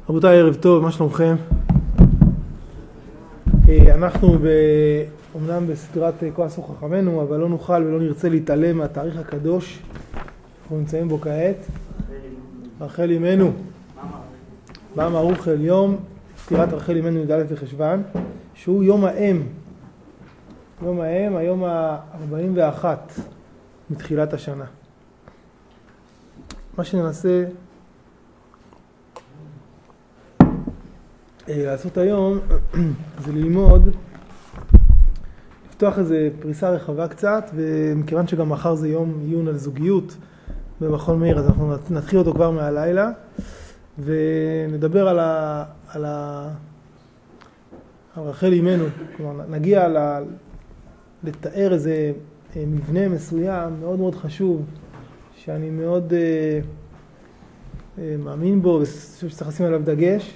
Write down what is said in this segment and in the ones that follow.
רבותיי, ערב טוב, מה שלומכם? אנחנו אומנם בסדרת כה עשו חכמינו, אבל לא נוכל ולא נרצה להתעלם מהתאריך הקדוש אנחנו נמצאים בו כעת. רחל אמנו, בא ערוך אל יום ספירת רחל אמנו י"א בחשוון, שהוא יום האם. יום האם, היום ה-41 מתחילת השנה. מה שננסה לעשות היום זה ללמוד, לפתוח איזו פריסה רחבה קצת, ומכיוון שגם מחר זה יום עיון על זוגיות במכון מאיר, אז אנחנו נתחיל אותו כבר מהלילה, ונדבר על רחל אמנו. כלומר, נגיע לתאר איזה מבנה מסוים מאוד מאוד חשוב, שאני מאוד מאמין בו וחושב שצריך לשים עליו דגש.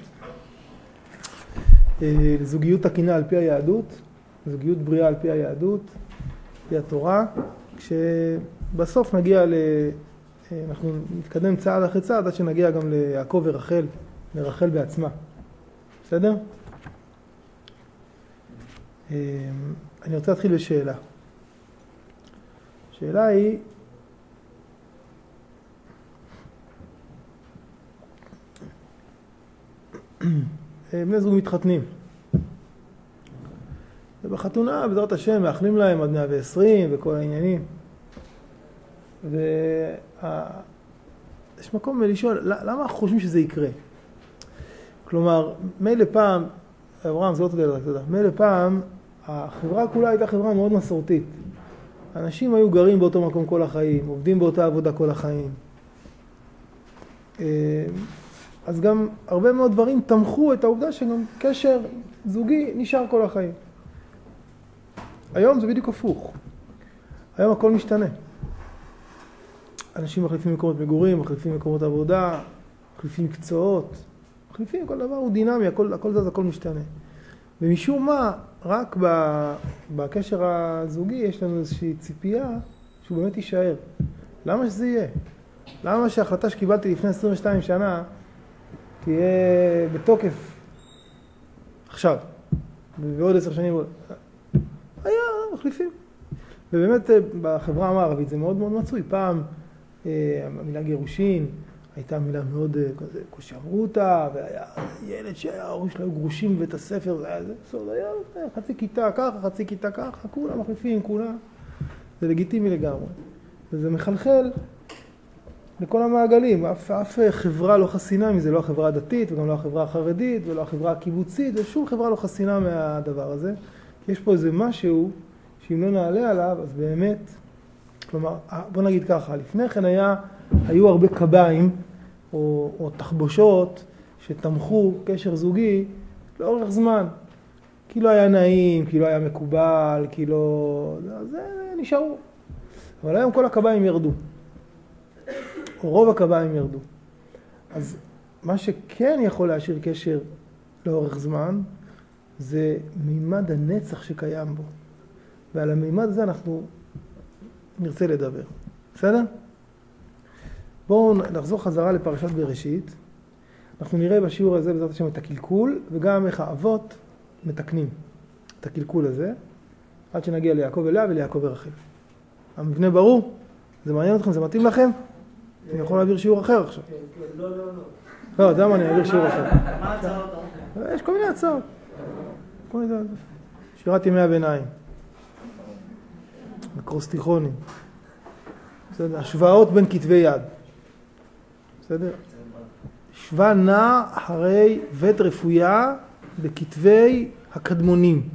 זוגיות תקינה על פי היהדות, זוגיות בריאה על פי היהדות, על פי התורה, כשבסוף נגיע אנחנו נתקדם צעד אחרי צעד עד שנגיע גם ליעקב ורחל, לרחל בעצמה. בסדר? אני רוצה להתחיל בשאלה. השאלה היא, בני זוג מתחתנים. ובחתונה, בעזרת השם, מאחלים להם עד 120 וכל העניינים. ויש מקום לשאול, למה אנחנו חושבים שזה יקרה? כלומר, מילא פעם, אברהם, זה לא תודה, מילא פעם, החברה כולה הייתה חברה מאוד מסורתית. אנשים היו גרים באותו מקום כל החיים, עובדים באותה עבודה כל החיים. אז גם הרבה מאוד דברים תמכו את העובדה שגם קשר זוגי נשאר כל החיים. היום זה בדיוק הפוך. היום הכל משתנה. אנשים מחליפים מקומות מגורים, מחליפים מקומות עבודה, מחליפים מקצועות, מחליפים, כל דבר הוא דינמי, הכל זז, הכל משתנה. ומשום מה, רק בקשר הזוגי יש לנו איזושהי ציפייה שהוא באמת יישאר. למה שזה יהיה? למה שההחלטה שקיבלתי לפני 22 שנה תהיה בתוקף עכשיו, ובעוד 10 שנים היה מחליפים. ובאמת בחברה המערבית זה מאוד מאוד מצוי. פעם המילה גירושין הייתה מילה מאוד כזה, כשאמרו אותה, והיה ילד שההורים שלו היו גרושים בבית הספר, זה היה זה, בסוד, היה חצי כיתה ככה, חצי כיתה ככה, כולם מחליפים, כולם. זה לגיטימי לגמרי. וזה מחלחל לכל המעגלים. אף חברה לא חסינה מזה, לא החברה הדתית, וגם לא החברה החרדית, ולא החברה הקיבוצית, ושום חברה לא חסינה מהדבר הזה. יש פה איזה משהו שאם לא נעלה עליו, אז באמת, כלומר, בוא נגיד ככה, לפני כן היו הרבה קביים או תחבושות שתמכו קשר זוגי לאורך זמן. כי לא היה נעים, כי לא היה מקובל, כי לא... זה נשארו. אבל היום כל הקביים ירדו. או רוב הקביים ירדו. אז מה שכן יכול להשאיר קשר לאורך זמן, זה מימד הנצח שקיים בו. ועל המימד הזה אנחנו נרצה לדבר. בסדר? בואו נחזור חזרה לפרשת בראשית. אנחנו נראה בשיעור הזה בעזרת השם את הקלקול, וגם איך האבות מתקנים את הקלקול הזה, עד שנגיע ליעקב ולאה וליעקב ורחל. המבנה ברור? זה מעניין אתכם? זה מתאים לכם? אני יכול להעביר שיעור אחר עכשיו. לא, יודע מה, אני אעביר שיעור אחר. מה הצעות? יש כל מיני הצעות. שירת ימי הביניים. אקרוסטיכונים. בסדר? השוואות בין כתבי יד. בסדר? שווה נע אחרי בית רפויה בכתבי הקדמונים.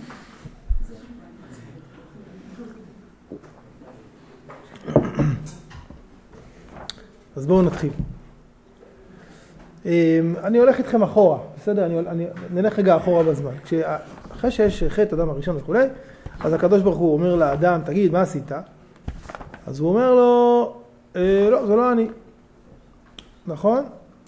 אז בואו נתחיל. אני הולך איתכם אחורה, בסדר? אני נלך רגע אחורה בזמן. אחרי שיש חטא אדם הראשון וכו', אז הקדוש ברוך הוא אומר לאדם, תגיד, מה עשית? אז הוא אומר לו, לא, זה לא אני. נכון?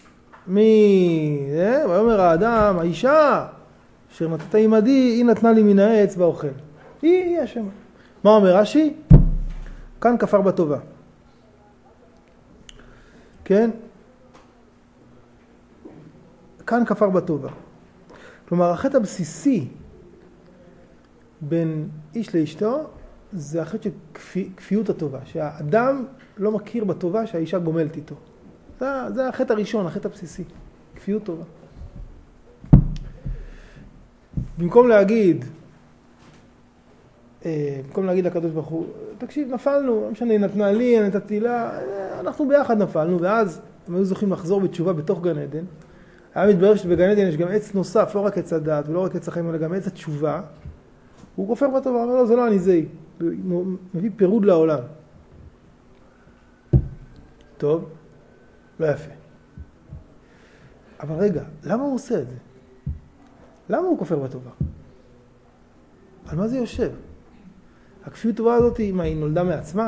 ואומר האדם, האישה אשר נתת עמדי, היא נתנה לי מן העץ באוכל. היא השם. מה אומר רש"י? כאן כפר בטובה. כן? כאן כפר בטובה. כלומר, החטא הבסיסי בין איש לאשתו, זה החטא של כפיות הטובה, שהאדם לא מכיר בטובה שהאישה גומלת איתו. זה החטא הראשון, החטא הבסיסי, כפיות טובה. במקום להגיד לקדוש ברוך הוא, תקשיב, נפלנו, לא משנה, נתנה לי, נתתי לה, אנחנו ביחד נפלנו, ואז הם היו זוכים לחזור בתשובה בתוך גן עדן. היה מתברר שבגן עדן יש גם עץ נוסף, לא רק עץ הדת ולא רק עץ החיים, אלא גם עץ התשובה. הוא כופר בטובה, אומר לו, זה לא אני, זה היא. הוא מביא פירוד לעולם. טוב, לא יפה. אבל רגע, למה הוא עושה את זה? למה הוא כופר בטובה? על מה זה יושב? הכפיות טובה הזאת, מה, היא נולדה מעצמה?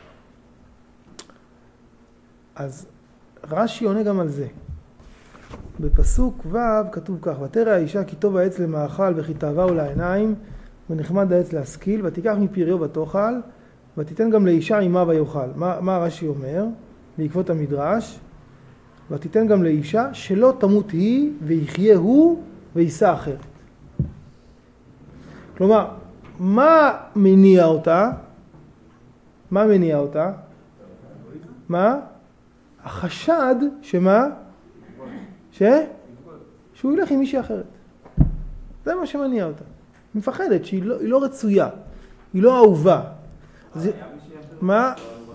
אז רש"י עונה גם על זה. בפסוק ו' כתוב כך, ותרא האישה כי טוב העץ למאכל וכי תאווהו לעיניים ונחמד העץ להשכיל, ותיקח מפריו ותאכל ותיתן גם לאישה עמה ויאכל. מה רש"י אומר? בעקבות המדרש, ותיתן גם לאישה שלא תמות היא ויחיה הוא ויישא אחרת. כלומר, מה מניע אותה? מה? החשד שמה? שהוא ילך עם מישהי אחרת. זה מה שמניע אותה. היא מפחדת שהיא לא רצויה, היא לא אהובה. מה?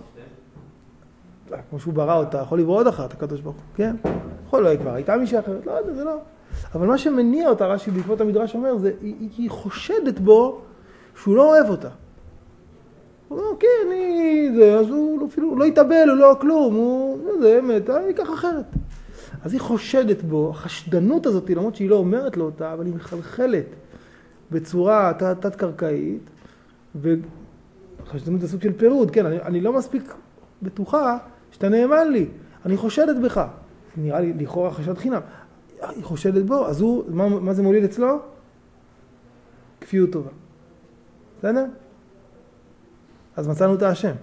כמו שהוא ברא אותה, יכול לברוא עוד אחת, הקדוש ברוך הוא, כן? יכול לא כבר, הייתה מישהי אחרת, לא יודע, זה לא. אבל מה שמניע אותה, רש"י בעקבות המדרש אומר, זה היא חושדת בו שהוא לא אוהב אותה. הוא אומר, כן, אז הוא אפילו לא יתאבל, הוא לא כלום, זה אמת, ייקח אחרת. אז היא חושדת בו, החשדנות הזאת, למרות שהיא לא אומרת לו אותה, אבל היא מחלחלת בצורה תת-קרקעית, וחשדנות זה סוג של פירוד, כן, אני לא מספיק בטוחה שאתה נאמן לי, אני חושדת בך. נראה לי לכאורה חשד חינם. היא חושדת בו, אז הוא, מה זה מוליד אצלו? כפיות טובה. בסדר? אז מצאנו את האשם.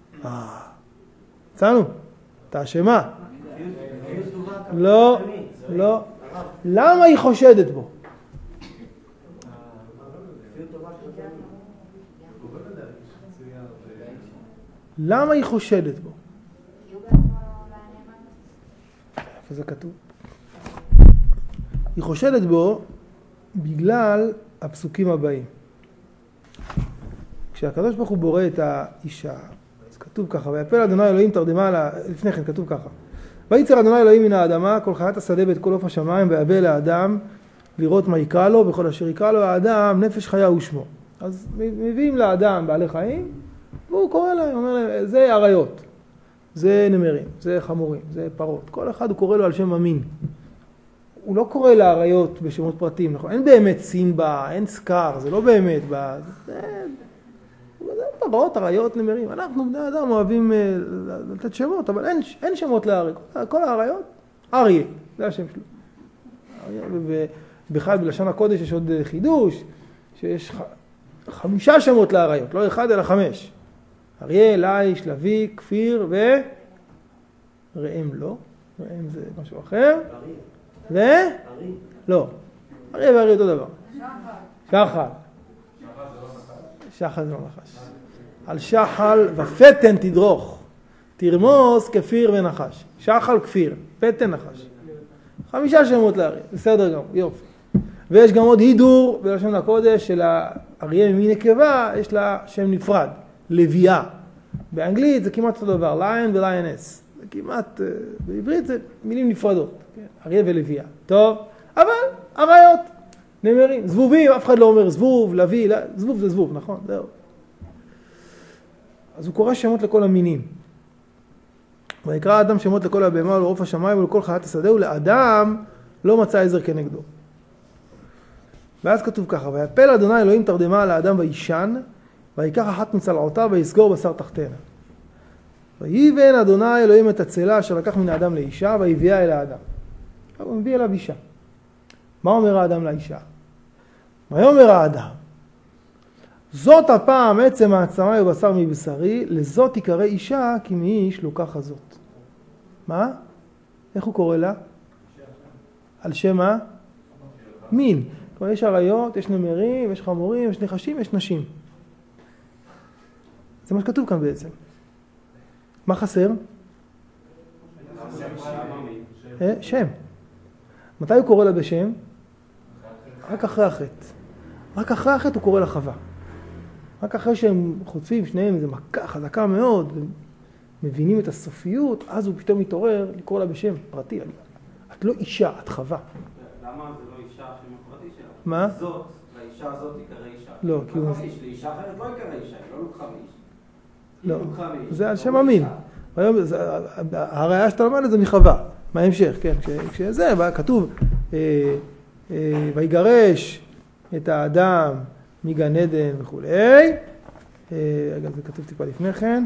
מצאנו? את האשמה. לא. למה היא חושדת בו? למה היא חושדת בו? איפה זה כתוב? היא חושדת בו בגלל הפסוקים הבאים. כשהקדוש ברוך הוא בורא את האישה, אז כתוב ככה, ויפל אדוני אלוהים תרדמה, לפני כן כתוב ככה, ויצר אדוני אלוהים מן האדמה כל חיית השדה ואת כל עוף השמיים ויבא לאדם לראות מה יקרא לו, וכל אשר יקרא לו האדם נפש חיה הוא שמו. אז מביאים לאדם בעלי חיים, והוא קורא להם, אומר להם, זה אריות, זה נמרים, זה חמורים, זה פרות. כל אחד הוא קורא לו על שם המין. הוא לא קורא לאריות בשמות פרטיים, נכון? אין באמת סימבה, אין סקר, זה לא באמת, זה פרות, אריות, נמרים. אנחנו בני אדם אוהבים לתת שמות, אבל אין שמות לאריות. כל האריות, אריה, זה השם שלו. בכלל בלשון הקודש יש עוד חידוש, שיש 5 שמות לאריות, לא 1 אלא 5. אריה, לי, שלוי, כפיר ראם לא. ראם זה משהו אחר. לא. אריה ואריה אותו דבר. שחל. שחל זה לא נחש. על שחל ופתן תדרוך. תרמוס, כפיר ונחש. שחל, כפיר, פתן, נחש. 5 שמות לאריה. בסדר גם, יופי. ויש גם עוד הידור בלשון הקודש של האריה ממין נקבה, יש לה שם נפרד. לוויה. באנגלית זה כמעט אותו דבר, ליין וליינס. זה כמעט, בעברית זה מילים נפרדות. אריה ולוויה. טוב, אבל אריות, נמרים, זבובים, אף אחד לא אומר זבוב, לוי, זבוב זה זבוב, נכון? זהו. אז הוא קורא שמות לכל המינים. ויקרא האדם שמות לכל הבהמה ולעוף השמיים ולכל חיית השדה, ולאדם לא מצא עזר כנגדו. ואז כתוב ככה, ויפל אדוני אלוהים תרדמה על האדם וישן, ויקח אחת מצלעותיו ויסגור בשר תחתנה. ויבן אדוני אלוהים את הצלה אשר לקח מן האדם לאישה, ויביאה אל האדם. הוא מביא אליו אישה. מה אומר האדם לאישה? ויאמר האדם, זאת הפעם עצם העצמי ובשר מבשרי, לזאת תיקרא אישה, כי מאיש לוקחה זאת. מה? איך הוא קורא לה? על שם מה? מין. כלומר, יש עריות, יש נמרים, יש חמורים, יש נחשים, יש נשים. זה מה שכתוב כאן בעצם. מה חסר? שם. מתי הוא קורא לה בשם? רק אחרי החטא. רק אחרי החטא הוא קורא לה חווה. רק אחרי שהם חוטפים שניהם, איזו מכה חזקה מאוד, מבינים את הסופיות, אז הוא פתאום מתעורר לקרוא לה בשם פרטי. את לא אישה, את חווה. למה זה לא אישה השם הפרטי שלה? מה? זאת, לאישה הזאת יקרא אישה. לא, כי הוא... לאישה אחרת לא יקרא אישה, היא לא לוקחה מאיש. לא, זה על שם המין. הראיה שאתה לומד את זה מחווה. מה ההמשך? כן, כשזה כתוב, ויגרש את האדם מגן עדן וכו'. אגב, זה כתוב טיפה לפני כן.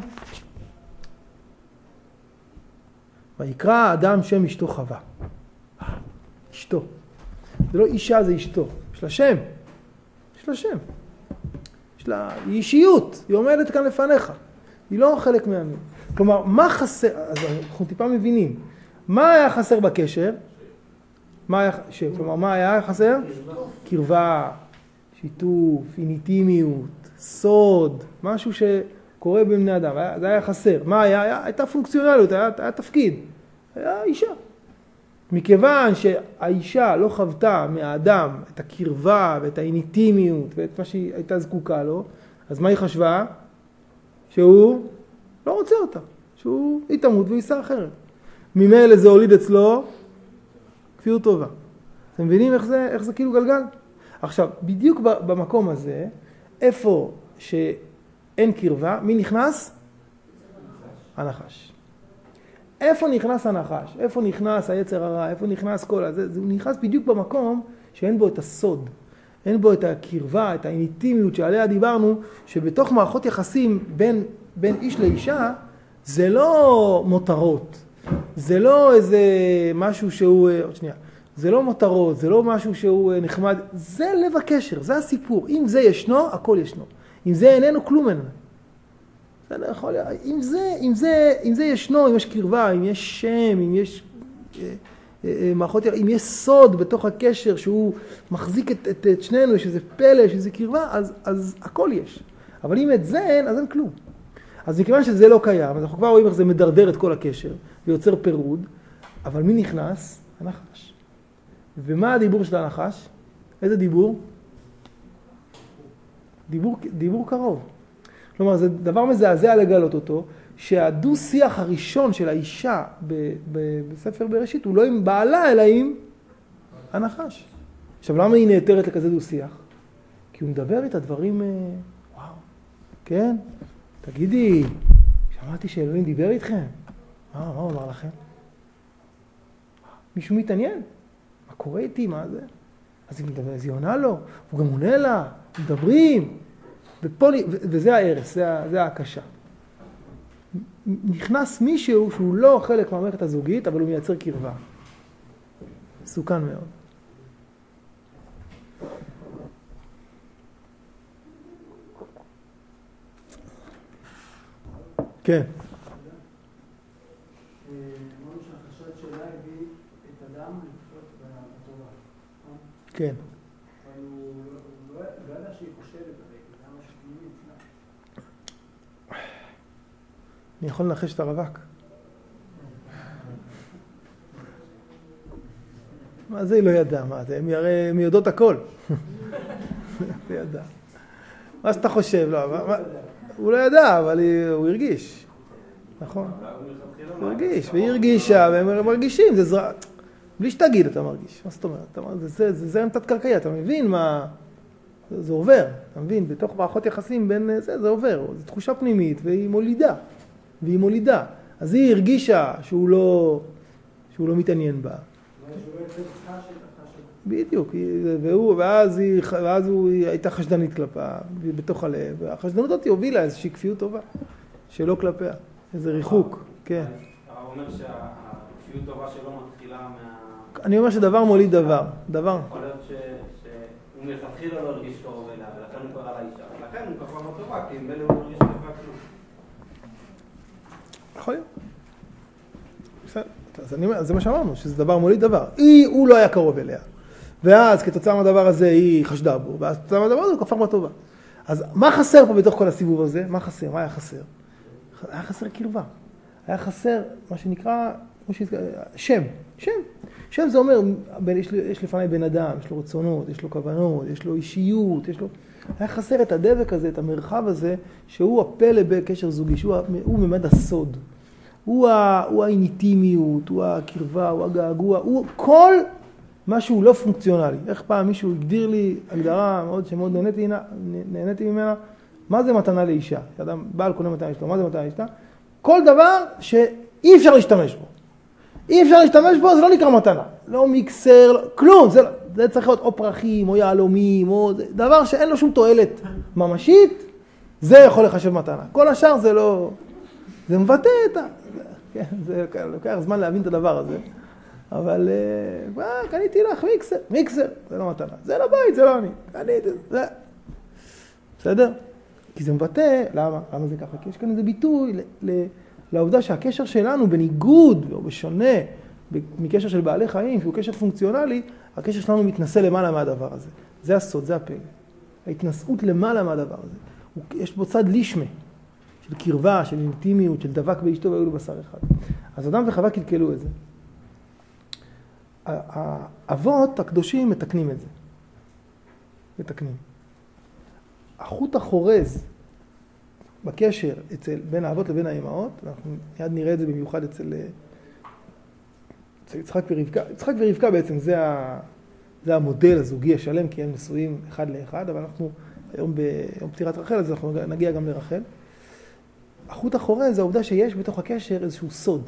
ויקרא האדם שם אשתו חווה. אשתו. זה לא אישה, זה אשתו. יש לה שם. יש לה שם. יש לה... היא אישיות. היא עומדת כאן לפניך. היא לא חלק מהמין. כלומר, מה חסר? אז אנחנו טיפה מבינים. מה היה חסר בקשר? כלומר, מה היה חסר? קרבה, שיתוף, אינטימיות, סוד, משהו שקורה בין בני אדם. זה היה חסר. מה היה? הייתה פונקציונליות, היה תפקיד. היה אישה. מכיוון שהאישה לא חוותה מהאדם את הקרבה ואת האינטימיות ואת מה שהיא הייתה זקוקה לו, אז מה היא חשבה? שהוא לא רוצה אותה. היא תמות ויישא אחרת. ממילא זה הוליד אצלו כפיות טובה. אתם מבינים איך זה כאילו גלגל? עכשיו, בדיוק במקום הזה, איפה שאין קרבה, מי נכנס? הנחש. איפה נכנס הנחש? איפה נכנס היצר הרע? איפה נכנס כל הזה? הוא נכנס בדיוק במקום שאין בו את הסוד. אין בו את הקרבה, את האינטימיות שעליה דיברנו, שבתוך מערכות יחסים בין איש לאישה, זה לא מותרות. זה לא איזה משהו שהוא, עוד שנייה, זה לא מותרות, זה לא משהו שהוא נחמד, זה לב הקשר, זה הסיפור. אם זה ישנו, הכל ישנו. אם זה איננו, כלום איננו. זה לא יכול להיות. אם זה ישנו, אם יש קרבה, אם יש שם, אם יש מערכות, אם יש סוד בתוך הקשר שהוא מחזיק את שנינו, יש איזה פלא, יש איזה קרבה, אז הכל יש. אבל אם את זה אין, אז אין כלום. אז מכיוון שזה לא קיים, אז אנחנו כבר רואים איך זה מדרדר את כל הקשר ויוצר פירוד, אבל מי נכנס? הנחש. ומה הדיבור של הנחש? איזה דיבור? דיבור קרוב. כלומר, זה דבר מזעזע לגלות אותו, שהדו שיח הראשון של האישה בספר בראשית הוא לא עם בעלה, אלא עם הנחש. עכשיו, למה היא נעתרת לכזה דו שיח? כי הוא מדבר את הדברים, וואו, כן? תגידי, שמעתי שאלוהים דיבר איתכם. מה הוא אמר לכם? מישהו מתעניין? מה קורה איתי? מה זה? אז היא עונה לו, הוא גם עונה לה, מדברים. וזה הערס, זה ההקשה. נכנס מישהו שהוא לא חלק מהמערכת הזוגית, אבל הוא מייצר קרבה. מסוכן מאוד. כן. אמרנו שהחשד שלה הביא את אדם לפחות בתורה. כן. אבל הוא לא ידע שהיא חושבת, הרי זה היה משהו פנימי אצלה. אני יכול לנחש את הרווק. מה זה היא לא ידעה? מה זה? הם יודעות הכל. זה ידע. מה שאתה חושב, לא, הוא לא ידע, אבל הוא הרגיש. נכון. הוא הרגיש, והיא הרגישה, והם מרגישים, זה זרע. בלי שתגיד אתה מרגיש. מה זאת אומרת? זה זרם תת-קרקעי, אתה מבין מה... זה עובר, אתה מבין? בתוך מערכות יחסים בין זה עובר. זו תחושה פנימית, והיא מולידה. אז היא הרגישה שהוא לא מתעניין בה. בדיוק, ואז היא הייתה חשדנית כלפיה, בתוך הלב, והחשדנות אותי הובילה איזושהי כפיות טובה, שלא כלפיה, איזה ריחוק, כן. אתה אומר שהכפיות טובה שלו מתחילה מה... אני אומר שדבר מוליד דבר. יכול להיות שהוא מלכתחילה לא הרגיש טוב אליה, ולכן הוא קרא לאישה, ולכן הוא ככה לא טובה, כי אם בין הוא לא הרגיש טובה כלום. יכול להיות. בסדר. אז זה מה שאמרנו, שזה דבר מוליד דבר. הוא לא היה קרוב אליה. ואז כתוצאה מהדבר הזה היא חשדה בו, ואז כתוצאה מהדבר הזה הוא כפר בטובה. אז מה חסר פה בתוך כל הסיבוב הזה? מה חסר? מה היה חסר? היה חסר קרבה. היה חסר מה שנקרא, שם. שם זה אומר, יש לפני בן אדם, יש לו רצונות, יש לו כוונות, יש לו אישיות, היה חסר את הדבק הזה, את המרחב הזה, שהוא הפלא בקשר זוגי, שהוא ממד הסוד. הוא האינטימיות, הוא הקרבה, הוא הגעגוע, הוא כל משהו לא פונקציונלי. איך פעם מישהו הגדיר לי הגדרה שמאוד נהניתי ממנה, מה זה מתנה לאישה? אדם בעל קונה מתנה לאשתו, מה זה מתנה לאשתה? כל דבר שאי אפשר להשתמש בו. אי אפשר להשתמש בו, זה לא נקרא מתנה. לא מיקסר, כלום. זה צריך להיות או פרחים, או יעלומים, או דבר שאין לו שום תועלת ממשית, זה יכול לחשב מתנה. כל השאר זה לא... זה מבטא את ה... כן, זה לוקח זמן להבין את הדבר הזה. אבל קניתי לך מיקסר, זה לא מתנה. זה לא בית, זה לא אני. קניתי, זה... בסדר? כי זה מבטא, למה? למה זה ככה? כי יש כאן איזה ביטוי לעובדה שהקשר שלנו בניגוד או בשונה מקשר של בעלי חיים, שהוא קשר פונקציונלי, הקשר שלנו מתנסה למעלה מהדבר הזה. זה הסוד, זה הפלא. ההתנסות למעלה מהדבר הזה. יש בו צד לישמה, של קרבה, של אינטימיות, של דבק באשתו והיו לו בשר אחד. אז אדם וחווה קלקלו את זה. האבות הקדושים מתקנים את זה. מתקנים. החוט החורז בקשר בין האבות לבין האימהות, אנחנו מיד נראה את זה במיוחד אצל יצחק ורבקה. יצחק ורבקה בעצם זה המודל הזוגי השלם, כי הם נשואים אחד לאחד, אבל אנחנו היום ביום פטירת רחל, אז אנחנו נגיע גם לרחל. החוט החורז זה העובדה שיש בתוך הקשר איזשהו סוד.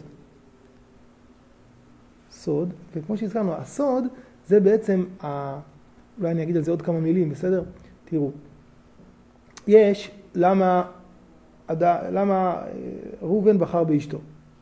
סוד, וכמו שהזכרנו, הסוד זה בעצם, אולי אני אגיד על זה עוד כמה מילים, בסדר? תראו, יש למה ראובן בחר באשתו.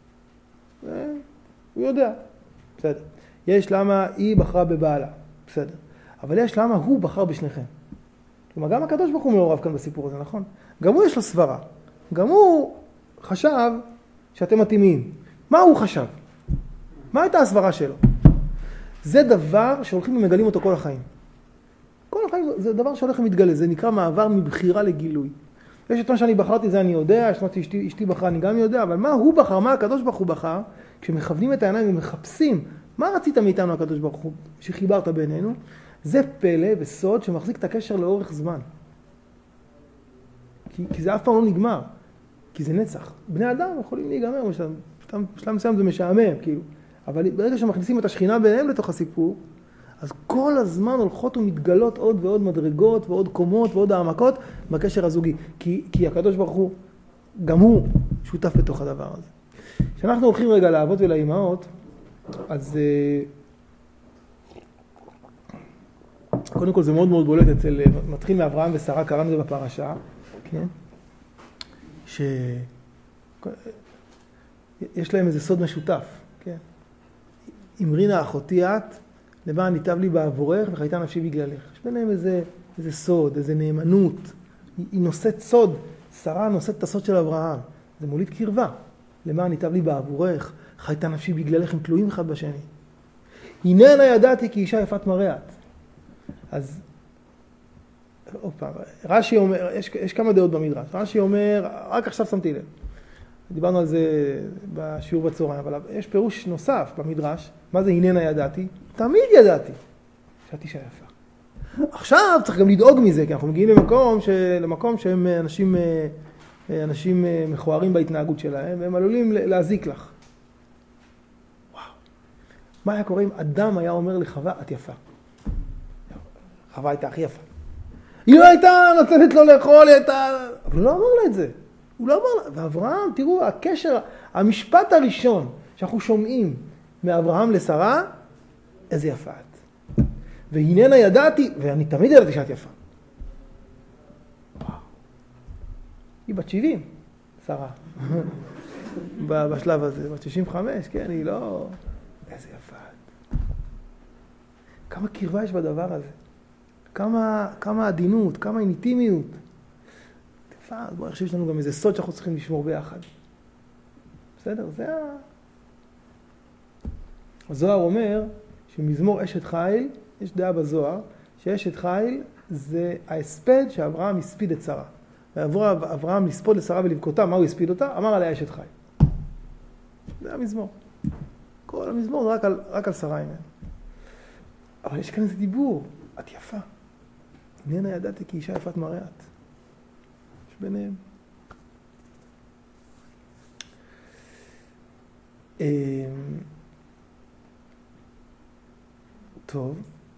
הוא יודע, בסדר. יש למה היא בחרה בבעלה, בסדר. אבל יש למה הוא בחר בשניכם. כלומר, גם הקדוש ברוך הוא מעורב כאן בסיפור הזה, נכון? גם הוא יש לו סברה. גם הוא חשב שאתם מתאימים. מה הוא חשב? מה הייתה הסברה שלו? זה דבר שהולכים ומגלים אותו כל החיים. כל החיים זה דבר שהולך ומתגלה, זה נקרא מעבר מבחירה לגילוי. יש את מה שאני בחרתי, זה אני יודע, יש מה שאשתי בחרה, אני גם יודע, אבל מה הוא בחר, מה הקדוש ברוך הוא בחר, כשמכוונים את העיניים ומחפשים, מה רצית מאיתנו הקדוש ברוך הוא שחיברת בינינו, זה פלא וסוד שמחזיק את הקשר לאורך זמן. כי זה אף פעם לא נגמר, כי זה נצח. בני אדם יכולים להיגמר, בשלב מסוים זה משעמם, כאילו. אבל ברגע שמכניסים את השכינה ביניהם לתוך הסיפור, אז כל הזמן הולכות ומתגלות עוד ועוד מדרגות ועוד קומות ועוד העמקות בקשר הזוגי. כי הקדוש ברוך הוא, גם הוא שותף בתוך הדבר הזה. כשאנחנו הולכים רגע לאבות ולאימהות, אז קודם כל זה מאוד מאוד בולט מתחיל מאברהם ושרה, קראנו את זה בפרשה, כן? יש להם איזה סוד משותף, כן? אמרינה אחותי את, למען ניטב לי בעבורך וחייתה נפשי בגללך. יש ביניהם איזה סוד, איזה נאמנות. היא נושאת סוד. שרה נושאת את הסוד של אברהם. זה מוליד קרבה. למען ניטב לי בעבורך, חייתה נפשי בגללך, הם תלויים אחד בשני. הננה ידעתי כי אישה יפת מראה את. אז, עוד פעם, רש"י אומר, יש כמה דעות במדרש. רש"י אומר, רק עכשיו שמתי לב. דיברנו על זה בשיעור בצהריים, אבל יש פירוש נוסף במדרש. מה זה הננה ידעתי? תמיד ידעתי שאת אישה יפה. עכשיו צריך גם לדאוג מזה, כי אנחנו מגיעים למקום שהם אנשים מכוערים בהתנהגות שלהם, והם עלולים להזיק לך. וואו. מה היה קורה אם אדם היה אומר לחווה, את יפה? חווה הייתה הכי יפה. היא לא הייתה נותנת לו לאכול, היא הייתה... אבל הוא לא אמר לה את זה. הוא לא אמר לה... ואברהם, תראו, הקשר, המשפט הראשון שאנחנו שומעים מאברהם לשרה, איזה יפה את. והננה ידעתי, ואני תמיד ידעתי שאת יפה. וואו. היא בת 70, שרה. בשלב הזה, בת 65, כן, היא לא... איזה יפה את. כמה קרבה יש בדבר הזה. כמה עדינות, כמה אינטימיות. יפה, אז בואו חושב שיש לנו גם איזה סוד שאנחנו צריכים לשמור ביחד. בסדר? הזוהר אומר שמזמור אשת חיל, יש דעה בזוהר, שאשת חיל זה ההספד שאברהם הספיד את שרה. ועבור אברהם לספוד לשרה ולבכותה, מה הוא הספיד אותה? אמר עליה אשת חיל. זה המזמור. כל המזמור זה רק על שרה אימן. אבל יש כאן איזה דיבור, את יפה. איננה ידעתי כי אישה יפת מראה את. יש ביניהם. טוב.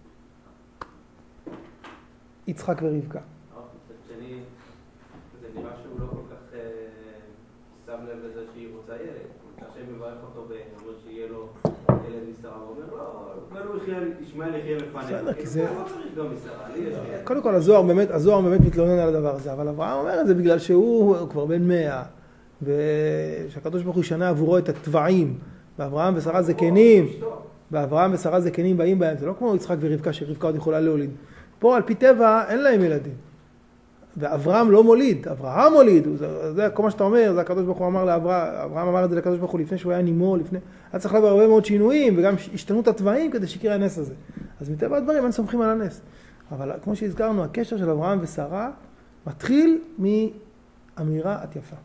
יצחק ורבקה. שני, זה נראה שהוא לא כל כך שם לב לזה שהיא רוצה ילד. השם מברך אותו ואומר שיהיה לו ילד משרה, ואומר לו, אבל ישמעאל יחיה לפניך. כי זה לא צריך גם משרה. קודם כל, הזוהר באמת מתלונן על הדבר הזה, אבל אברהם אומר את זה בגלל שהוא כבר בן 100, ושהקדוש ברוך הוא ישנה עבורו את הטבעים, ואברהם ושרה זקנים, באים בהם, זה לא כמו יצחק ורבקה, שרבקה עוד יכולה להוליד. פה על פי טבע אין להם ילדים. ואברהם לא מוליד, אברהם מוליד, זה כל מה שאתה אומר, זה הקדוש ברוך הוא אמר לאברהם, אברהם אמר את זה לקדוש ברוך הוא לפני שהוא היה נימו, היה צריך לעבור הרבה מאוד שינויים, וגם השתנו את התוואים כדי שיקרה הנס הזה. אז מטבע הדברים אין סומכים על הנס. אבל כמו שהזכרנו, הקשר של אברהם ושרה מתחיל מאמירה את יפה.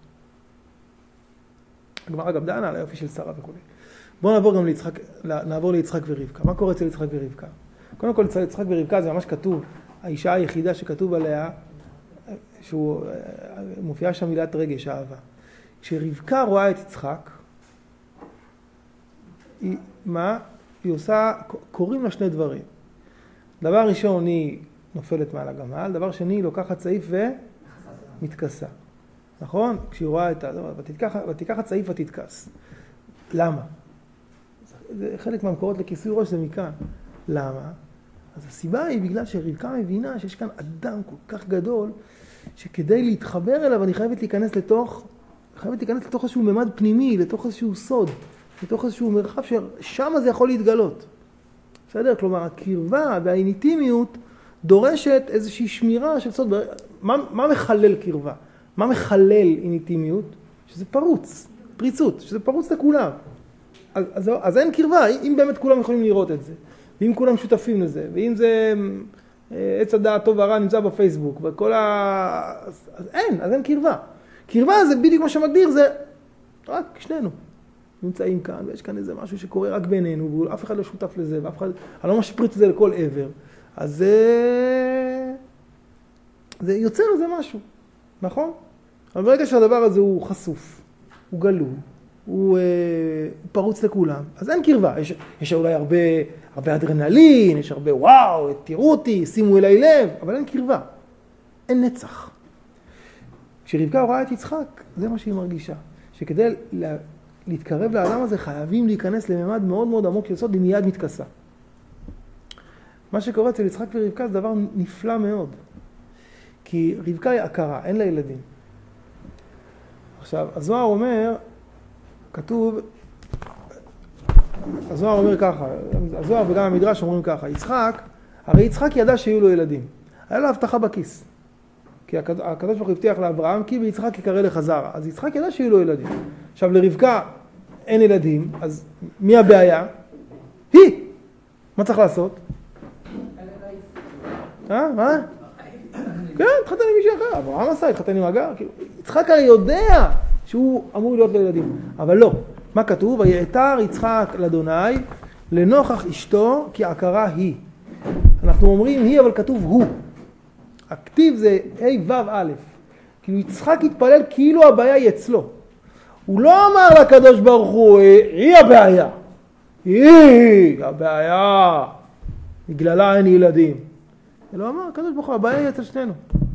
הגמרא גם דנה על היופי של שרה וכו'. בואו נעבור ליצחק ורבקה. מה קורה אצל יצחק ורבקה? קודם כל, אצל יצחק ורבקה זה ממש כתוב, האישה היחידה שכתוב עליה, שהוא מופיעה שם מילת רגש, אהבה. כשרבקה רואה את יצחק, היא עושה, קוראים לה שני דברים. דבר ראשון, היא נופלת מעל הגמל, דבר שני, היא לוקחת צעיף ומתכסה. נכון? כשהיא רואה את ותיקח הצעיף ותתכס. למה? זה חלק מהמקורות לכיסוי ראש, זה מכאן. למה? אז הסיבה היא בגלל שרבקה מבינה שיש כאן אדם כל כך גדול, שכדי להתחבר אליו אני חייבת להיכנס לתוך איזשהו ממד פנימי, לתוך איזשהו סוד, לתוך איזשהו מרחב ששם זה יכול להתגלות. בסדר? כלומר, הקרבה והאינטימיות דורשת איזושהי שמירה של סוד. מה מחלל קרבה? מה מחלל אינטימיות? שזה פריצות, שזה פרוץ לכולם. אז אין קרבה, אם באמת כולם יכולים לראות את זה. ואם כולם שותפים לזה, ואם זה עץ הדעת טוב ורע נמצא בפייסבוק, אז אין קרבה. קרבה זה בדיוק מה שמגדיר, זה רק שנינו נמצאים כאן, ויש כאן איזה משהו שקורה רק בינינו, ואף אחד לא שותף לזה, אני לא משפריץ את זה לכל עבר. אז זה יוצר לזה משהו, נכון? אבל ברגע שהדבר הזה הוא חשוף, הוא גלוי, הוא פרוץ לכולם, אז אין קרבה. יש אולי הרבה אדרנלין, יש הרבה וואו, תראו אותי, שימו אליי לב, אבל אין קרבה, אין נצח. כשרבקה רואה את יצחק, זה מה שהיא מרגישה, שכדי להתקרב לאדם הזה חייבים להיכנס לממד מאוד מאוד עמוק של סוד, היא מיד מתכסה. מה שקורה אצל יצחק ורבקה זה דבר נפלא מאוד, כי רבקה היא עקרה, אין לה ילדים. עכשיו, הזוהר אומר, כתוב, הזוהר אומר ככה, הזוהר וגם המדרש אומרים ככה, הרי יצחק ידע שיהיו לו ילדים. היה לו הבטחה בכיס. כי הקדוש ברוך הוא הבטיח לאברהם, כי ביצחק יקרא לך זרע. אז יצחק ידע שיהיו לו ילדים. עכשיו, לרבקה אין ילדים, אז מי הבעיה? היא! מה צריך לעשות? מה? כן, התחתן עם מישהו אחר. אברהם עשה, התחתן עם הגר. יצחק הרי יודע שהוא אמור להיות לילדים. אבל לא. מה כתוב? ויעתר יצחק לאדוני לנוכח אשתו כי עקרה היא. אנחנו אומרים היא, אבל כתוב הוא. הכתיב זה ה' ו' כאילו יצחק התפלל כאילו הבעיה היא אצלו. הוא לא אמר לקדוש ברוך הוא, היא הבעיה. היא הבעיה. בגללה אין ילדים. אלא אמר, הקדוש ברוך הוא, הבעיה היא אצל שנינו.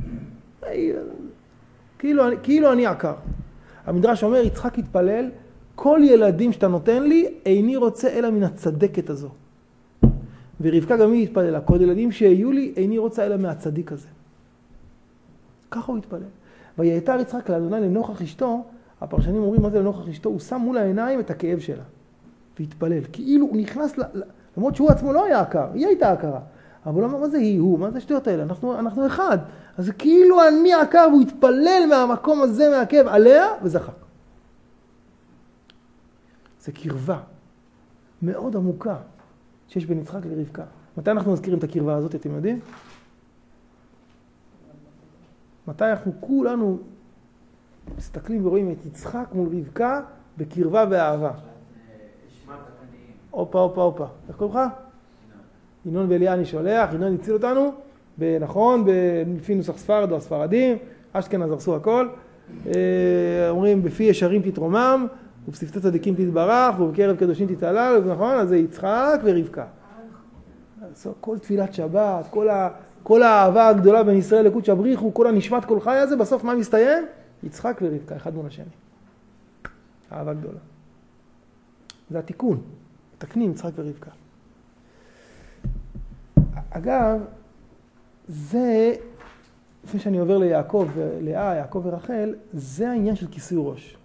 כאילו אני עקר. המדרש אומר, יצחק התפלל, כל ילדים שאתה נותן לי, איני רוצה אלא מן הצדקת הזו. ורבקה גם היא התפללה, כל ילדים שיהיו לי, איני רוצה אלא מהצדיק הזה. ככה הוא התפלל. ויעתר יצחק לאדוני לנוכח אשתו, הפרשנים אומרים מה זה לנוכח אשתו, הוא שם מול העיניים את הכאב שלה. והתפלל. כאילו הוא נכנס, למרות שהוא עצמו לא היה עקר, היא הייתה עקרה. אבל הוא אמר, מה זה היא, הוא, מה זה שטויות האלה? אנחנו אחד. אז זה כאילו אני עקר, והוא התפלל מהמקום הזה, מהכאב, עליה, וזכה. זה קרבה. מאוד עמוקה שיש בין יצחק לרבקה. מתי אנחנו מזכירים את הקרבה הזאת, אתם יודעים? מתי אנחנו כולנו מסתכלים ורואים את יצחק מול רבקה בקרבה ואהבה? הופה. איך קוראים לך? ינון ואליה אני שולח, ינון הציל אותנו, נכון, לפי נוסח ספרד או הספרדים, אשכנז הרסו הכל. אומרים, בפי ישרים תתרומם, ובשפתי צדיקים תתברך, ובקרב קדושים תתהלל, נכון? אז זה יצחק ורבקה. כל תפילת שבת, כל האהבה הגדולה בין ישראל לקודש הבריחו, כל הנשמת כל חי הזה, בסוף מה מסתיים? יצחק ורבקה, אחד מול השני. אהבה גדולה. זה התיקון. מתקנים יצחק ורבקה. אגב, זה, לפני שאני עובר ליעקב ולאה, יעקב ורחל, זה העניין של כיסוי ראש.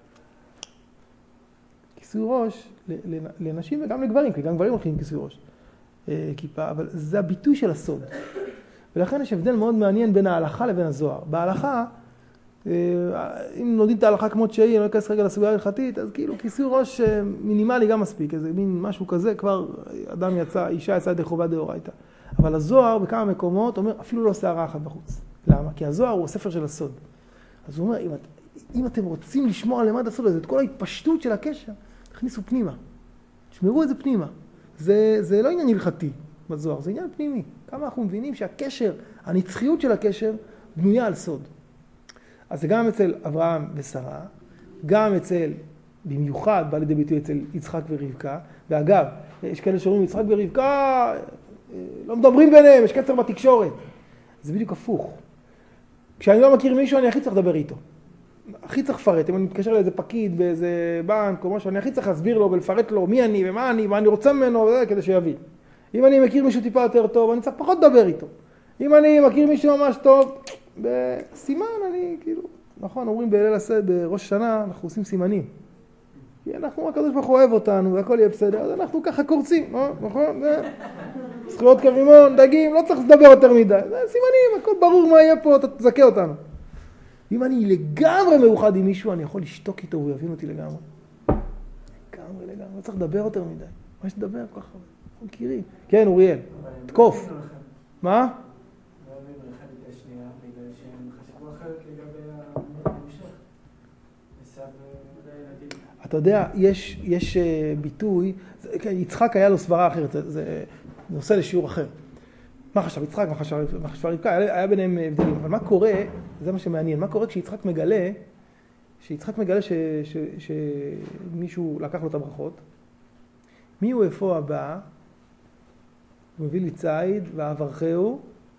כיסוי ראש לנשים וגם לגברים, כי גם גברים הולכים עם כיסוי ראש. כיפה, אבל זה הביטוי של הסוד. ולכן יש הבדל מאוד מעניין בין ההלכה לבין הזוהר. בהלכה, אם נולדים את ההלכה כמות שהיא, אני לא אכנס רגע לסוגיה ההלכתית, אז כאילו כיסוי ראש מינימלי גם מספיק, איזה מין משהו כזה, כבר אדם יצא, אישה יצאה ידי חובה דאורייתא. אבל הזוהר בכמה מקומות אומר, אפילו לא שערה אחת בחוץ. למה? כי הזוהר הוא הספר של הסוד. אז הוא אומר, אם אתם רוצים לשמור על למד הסוד הזה, את כל ההתפשטות של הקשר, תכניסו פנימה. תשמרו את זה פנימה. זה לא עניין הלכתי בזוהר, זה עניין פנימי. כמה אנחנו מבינים שהקשר, הנצחיות של הקשר, בנויה על סוד. אז זה גם אצל אברהם ושרה, גם אצל, במיוחד, בא לידי ביטוי אצל יצחק ורבקה. ואגב, יש כאלה שאומרים, יצחק ורבקה, לא מדברים ביניהם, יש קצר בתקשורת. זה בדיוק הפוך. כשאני לא מכיר מישהו, אני הכי צריך לדבר איתו. הכי צריך לפרט. אם אני מתקשר לאיזה פקיד, באיזה בנק או משהו, אני הכי צריך להסביר לו ולפרט לו מי אני ומה אני רוצה ממנו, כדי שיבין. אם אני מכיר מישהו טיפה יותר טוב, אני צריך פחות לדבר איתו. אם אני מכיר מישהו ממש טוב, בסימן אני כאילו, נכון, אומרים בליל הסדר, בראש השנה, אנחנו עושים סימנים. כי אנחנו, הקדוש ברוך הוא אוהב אותנו והכל יהיה בסדר, אז אנחנו ככה קורצים, נכון? זכויות כרימון, דגים, לא צריך לדבר יותר מדי. זה סימנים, הכל ברור מה יהיה פה, אתה תזכה אותנו. אם אני לגמרי מאוחד עם מישהו, אני יכול לשתוק איתו והוא יבין אותי לגמרי. לגמרי, לא צריך לדבר יותר מדי. מה יש לדבר ככה? אנחנו מכירים. כן, אוריאל, תקוף. מה? אתה יודע, יש ביטוי, יצחק היה לו סברה אחרת, זה נושא לשיעור אחר. מה חשב יצחק, מה חשב רבקה, היה ביניהם הבדלים. אבל מה קורה, זה מה שמעניין, מה קורה כשיצחק מגלה, שמישהו לקח לו את הברכות, מי הוא איפה הבא, הוא מביא לי ציד, ואברכהו,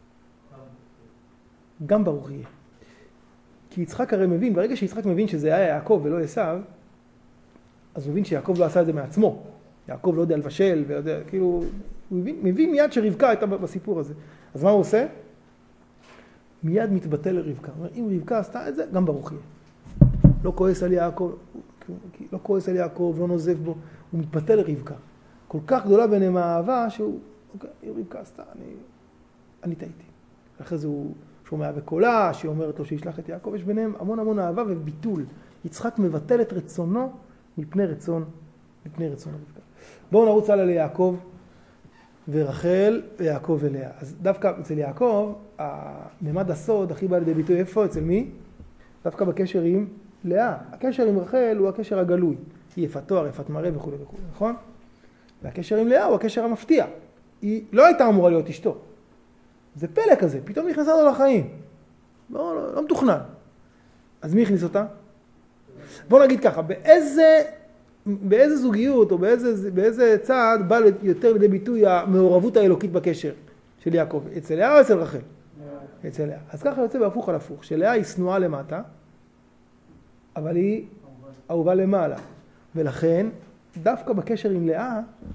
גם ברוך יהיה. כי יצחק הרי מבין, ברגע שיצחק מבין שזה היה יעקב ולא עשיו, אז הוא מבין שיעקב לא עשה את זה מעצמו. יעקב לא יודע לבשל, ויודע, כאילו, הוא מבין מיד שרבקה הייתה בסיפור הזה. אז מה הוא עושה? מיד מתבטל לרבקה. הוא אומר, אם רבקה עשתה את זה, גם ברוך יהיה. לא כועס על יעקב, לא נוזף בו, הוא מתבטל לרבקה. כל כך גדולה ביניהם האהבה, שהוא, אוקיי, אם רבקה עשתה, אני טעיתי. אחרי זה הוא שומע בקולה, שהיא אומרת לו שישלח את יעקב, יש ביניהם המון אהבה וביטול. יצחק מבטל את רצונו מפני רצון רבקה. בואו נרוץ הלאה ליעקב ורחל ויעקב ולאה. אז דווקא אצל יעקב, ממד הסוד הכי בא לידי ביטוי איפה? אצל מי? דווקא בקשר עם לאה. הקשר עם רחל הוא הקשר הגלוי. היא יפת תואר, יפת מראה וכו', נכון? והקשר עם לאה הוא הקשר המפתיע. היא לא הייתה אמורה להיות אשתו. זה פלא כזה, פתאום נכנסה לו לחיים. לא מתוכנן. אז מי הכניס אותה? בוא נגיד ככה, באיזה זוגיות או באיזה צעד בא יותר לידי ביטוי המעורבות האלוקית בקשר של יעקב? אצל לאה או אצל רחל? אצל לאה. אז ככה יוצא בהפוך על הפוך, שלאה היא שנואה למטה, אבל היא אהובה למעלה. ולכן, דווקא בקשר עם לאה,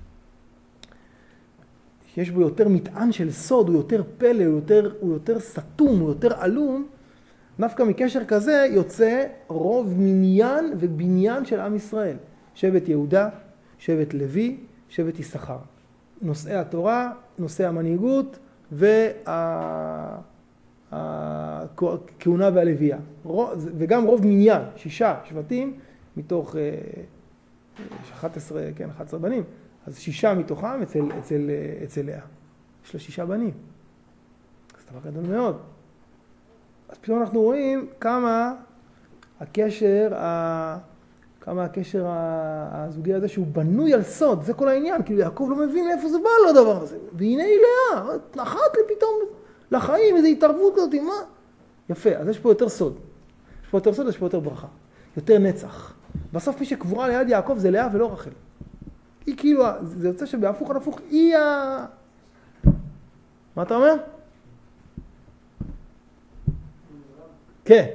יש בו יותר מטען של סוד, הוא יותר פלא, הוא יותר סתום, הוא יותר עלום, דווקא מקשר כזה יוצא רוב מניין ובניין של עם ישראל. שבט יהודה, שבט לוי, שבט יששכר. נושאי התורה, נושאי המנהיגות והכהונה והלוויה. וגם רוב מניין, 6 שבטים מתוך 11 בנים. אז 6 מתוכם אצל לאה. יש לה 6 בנים. זה דבר גדול מאוד. אז פתאום אנחנו רואים כמה הקשר הזוגי הזה שהוא בנוי על סוד, זה כל העניין, כאילו יעקב לא מבין איפה זה בא לו הדבר הזה. והנה היא לאה, נחת לי פתאום לחיים, איזו התערבות כזאת, מה? יפה, אז יש פה יותר סוד. יש פה יותר סוד, יש פה יותר ברכה. יותר נצח. בסוף מי שקבורה ליד יעקב זה לאה ולא רחל. היא כאילו, זה יוצא שבהפוך על הפוך, היא מה אתה אומר? כן.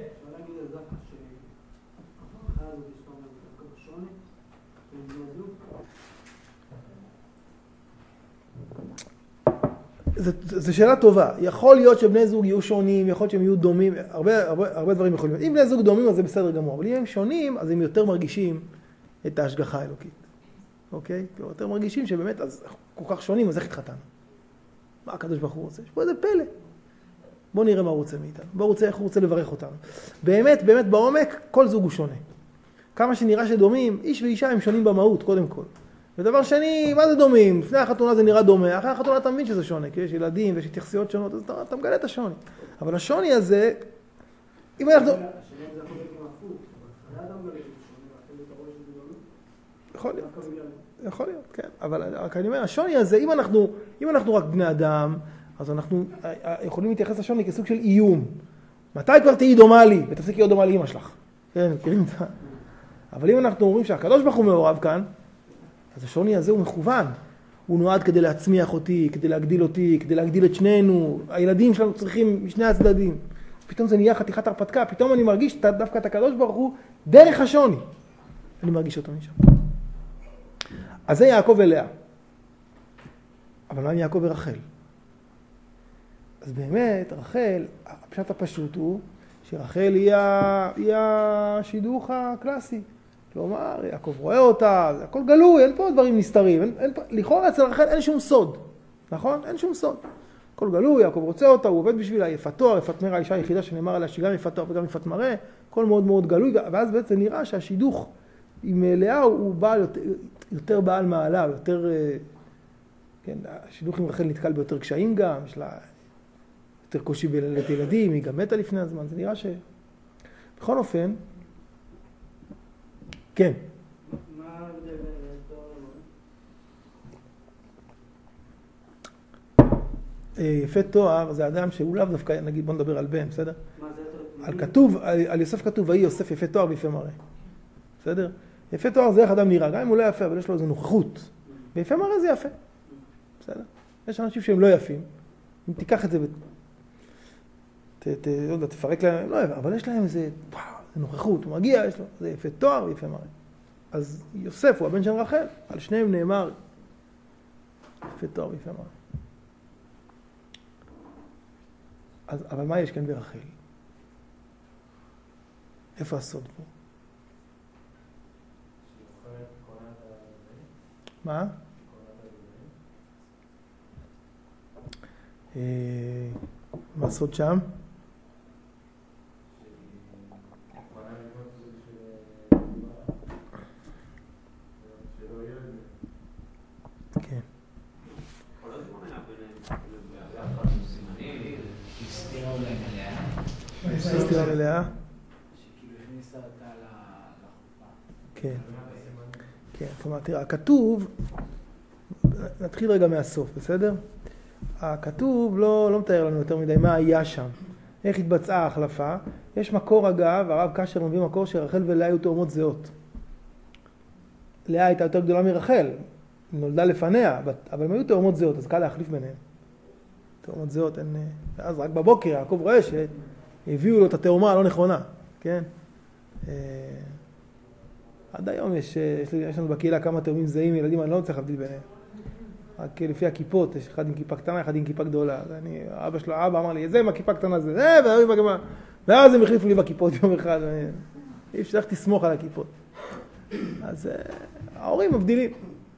זו שאלה טובה. יכול להיות שבני זוג יהיו שונים, יכול להיות שהם יהיו דומים, הרבה דברים יכולים להיות. אם בני זוג דומים אז זה בסדר גמור, אבל אם הם שונים אז הם יותר מרגישים את ההשגחה האלוקית. אוקיי? יותר מרגישים שבאמת אז כל כך שונים, אז איך התחתנו? מה הקדוש ברוך הוא רוצה? יש פה איזה פלא. בואו נראה מה הוא רוצה מאיתנו. בואו רוצה איך הוא רוצה לברך אותנו. באמת, באמת בעומק, כל זוג הוא שונה. כמה שנראה שדומים, איש ואישה הם שונים במהות, קודם כל. ודבר שני, מה זה דומים? לפני החתונה זה נראה דומה, אחרי החתונה אתה מבין שזה שונה, כי יש ילדים ויש התייחסויות שונות, אז אתה מגלה את השוני. אבל השוני הזה, אם אנחנו... השני זה יכול להיות גם הפוך, אבל אתה מגלה שזה שונה, ואתה רואה שזה לא? יכול להיות, יכול להיות, כן. אבל רק אני אומר, השוני הזה, אם אנחנו רק בני אדם, אז אנחנו יכולים להתייחס לשוני כסוג של איום. מתי כבר תהיי דומה לי? ותפסיקי להיות דומה לאמא שלך. כן, מכירים את זה. אבל אם אנחנו אומרים שהקדוש ברוך הוא מעורב כאן, אז השוני הזה הוא מכוון. הוא נועד כדי להצמיח אותי, כדי להגדיל אותי, כדי להגדיל את שנינו. הילדים שלנו צריכים משני הצדדים. פתאום זה נהיה חתיכת הרפתקה. פתאום אני מרגיש דווקא את הקדוש ברוך הוא דרך השוני. אני מרגיש אותו משם. אז זה יעקב ולאה. אבל מה עם יעקב ורחל? אז באמת, רחל, הפשט הפשוט הוא שרחל היא השידוך הקלאסי. כלומר, יעקב רואה אותה, זה הכל גלוי, אין פה דברים נסתרים. לכאורה אצל רחל אין שום סוד, נכון? אין שום סוד. הכל גלוי, יעקב רוצה אותה, הוא עובד בשבילה, יפת תואר, יפת מראה, האישה היחידה שנאמר עליה שגם יפת תואר וגם יפת מראה, הכל מאוד מאוד גלוי, ואז בעצם נראה שהשידוך עם לאה הוא בעל יותר בעל מעלה, יותר, כן, השידוך עם רחל נתקל ביותר קשיים גם, יש לה יותר קושי בלדת ילדים, היא גם מתה לפני הזמן, זה נראה בכל אופן, כן. מה ההבדל בין תואר למורה? יפה תואר זה אדם שהוא לאו דווקא, נגיד בוא נדבר על בן, בסדר? מה זה? על כתוב, על יוסף כתוב, ויהי יוסף יפה תואר ויפה מראה. בסדר? יפה תואר זה איך אדם נראה, גם אם הוא לא יפה, אבל יש לו איזו נוכחות. ויפה מראה זה יפה. בסדר? יש אנשים שהם לא יפים. אם תיקח את זה לא יודע, תפרק להם, לא יפה, אבל יש להם איזה נוכחות, הוא מגיע, יש לו, זה יפה תואר ויפה מראה. אז יוסף הוא הבן של רחל, על שניהם נאמר יפה תואר ויפה מראה. אבל מה יש כאן ברחל? איפה הסוד פה? מה? מה הסוד שם? כן. סתירה מלאה? שכאילו הכניסה אותה לחופה. כן. כן, כלומר, תראה, הכתוב, נתחיל רגע מהסוף, בסדר? הכתוב לא מתאר לנו יותר מדי מה היה שם, איך התבצעה ההחלפה. יש מקור אגב, הרב קשר מביא מקור שרחל ולאה היו תאומות זהות. לאה הייתה יותר גדולה מרחל, היא נולדה לפניה, אבל הם היו תאומות זהות, אז קל להחליף ביניהם. תאומות זהות, אז רק בבוקר יעקב רואה שהביאו לו את התאומה הלא נכונה, כן? עד היום יש לנו בקהילה כמה תאומים זהים, ילדים, אני לא צריך להבדיל ביניהם. רק לפי הכיפות, יש אחד עם כיפה קטנה, אחד עם כיפה גדולה. אז אבא אמר לי, זה עם הכיפה קטנה זה, ואז הם החליפו לי בכיפות יום אחד. אי אפשר תסמוך על הכיפות. אז ההורים מבדילים.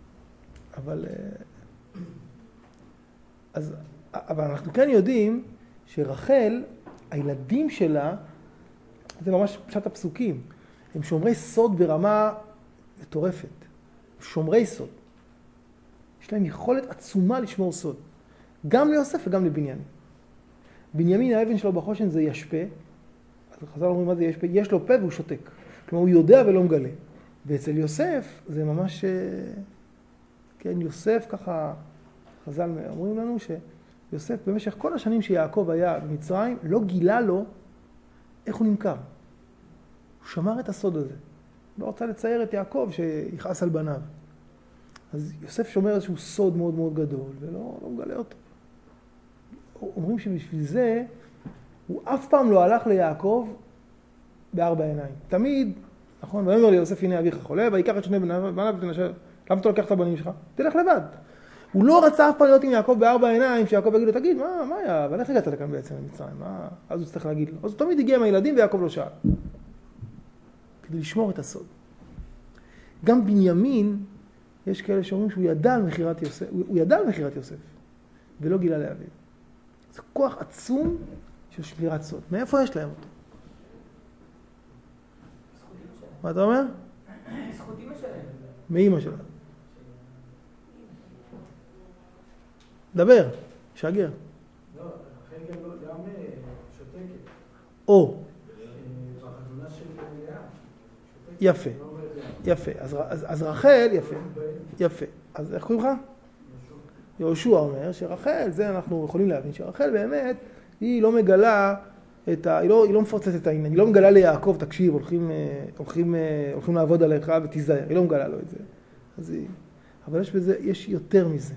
אבל אנחנו כן יודעים שרחל, הילדים שלה, זה ממש פשט הפסוקים. הם שומרי סוד ברמה מטורפת. שומרי סוד. יש להם יכולת עצומה לשמור סוד. גם ליוסף וגם לבנימין. בנימין, האבן שלו בחושן זה ישפה. אז חז"ל אומרים מה זה ישפה? יש לו פה והוא שותק. כלומר, הוא יודע ולא מגלה. ואצל יוסף זה ממש, כן, יוסף ככה, חז"ל אומרים לנו שיוסף במשך כל השנים שיעקב היה במצרים, לא גילה לו איך הוא נמכר. הוא שמר את הסוד הזה. לא רצה לצייר את יעקב שיכעס על בניו. אז יוסף שומר איזשהו סוד מאוד מאוד גדול, ולא מגלה אותו. אומרים שבשביל זה, הוא אף פעם לא הלך ליעקב בארבע עיניים. תמיד, נכון, ואומר לי, יוסף, הנה אביך חולה, ויקח את שני בניו ותנשל. למה אתה לוקח את הבנים שלך? תלך לבד. הוא לא רצה אף פעם להיות עם יעקב בארבע עיניים, שיעקב יגיד לו, תגיד, מה היה? אבל איך הגעת לכאן בעצם במצרים? אז הוא צריך להגיד לו. אז הוא תמיד הגיע עם הילדים ויעקב לא שאל. כדי לשמור את הסוד. גם בנימין, יש כאלה שאומרים שהוא ידע על מכירת יוסף, הוא ידע על מכירת יוסף, ולא גילה לאביו. זה כוח עצום של שמירת סוד. מאיפה יש להם אותו? מה אתה אומר? זכות אמא שלהם. מאמא שלהם. דבר, שגר. לא, לכן גם שותקת. או. בחתונה של לאה. יפה. יפה. אז רחל, יפה. אז איך קוראים לך? יהושע אומר שרחל, זה אנחנו יכולים להבין, שרחל באמת, היא לא מגלה היא לא מפרצת את העניין, היא לא מגלה ליעקב, תקשיב, הולכים לעבוד עליך ותיזהר, היא לא מגלה לו את זה. אבל יש יותר מזה.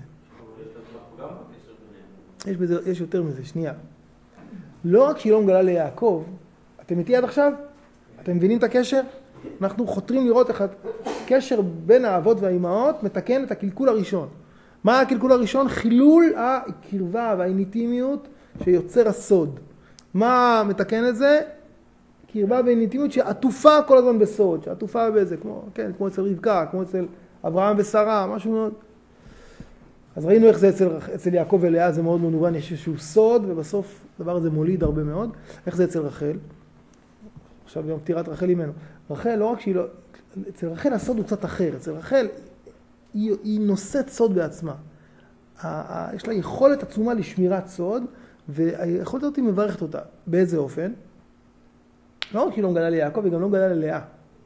יש יותר מזה, שנייה. לא רק שהיא לא מגלה ליעקב, אתם איתי עד עכשיו? אתם מבינים את הקשר? אנחנו חותרים לראות איך הקשר בין האבות והאימהות מתקן את הקלקול הראשון. מה הקלקול הראשון? חילול הקרבה והאינטימיות שיוצר הסוד. מה מתקן את זה? קרבה ואינטימיות שעטופה כל הזמן בסוד, שעטופה בזה, כמו אצל רבקה, כמו אצל אברהם ושרה, משהו מאוד. אז ראינו איך זה אצל יעקב ולאה, זה מאוד מובן, יש איזשהו סוד, ובסוף הדבר הזה מוליד הרבה מאוד. איך זה אצל רחל? עכשיו גם פטירת רחל אימנו. רחל, לא רק שהיא לא... אצל רחל הסוד הוא קצת אחר. אצל רחל היא נושאת סוד בעצמה. יש לה יכולת עצומה לשמירת סוד, והיכולת הזאת היא מברכת אותה. באיזה אופן? לא רק שהיא לא מגלה ליעקב, היא גם לא מגלה ללאה.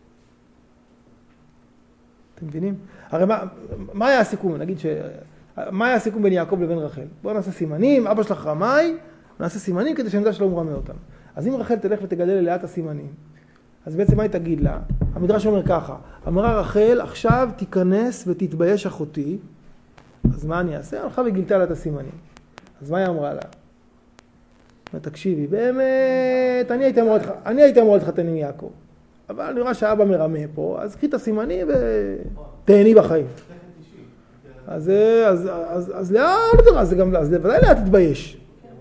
אתם מבינים? הרי מה היה הסיכום? נגיד מה היה הסיכום בין יעקב לבין רחל? בואו נעשה סימנים, אבא שלך רמאי, נעשה סימנים כדי שנדע שלא מרמה אותנו. אז אם רחל תלך ותגלה ללאה את הסימנים, אז בעצם מה היא תגיד לה? המדרש אומר ככה, אמרה רחל, עכשיו תיכנס ותתבייש אחותי, אז מה אני אעשה? הלכה וגילתה לה את הסימנים. אז מה היא אמרה לה? תקשיבי, באמת, אני הייתי אמורה להתחתן עם יעקב, אבל אני רואה שהאבא מרמה פה, אז קחי את הסימנים ותהני בחיים. אז לאה, אז בוודאי לאה תתבייש.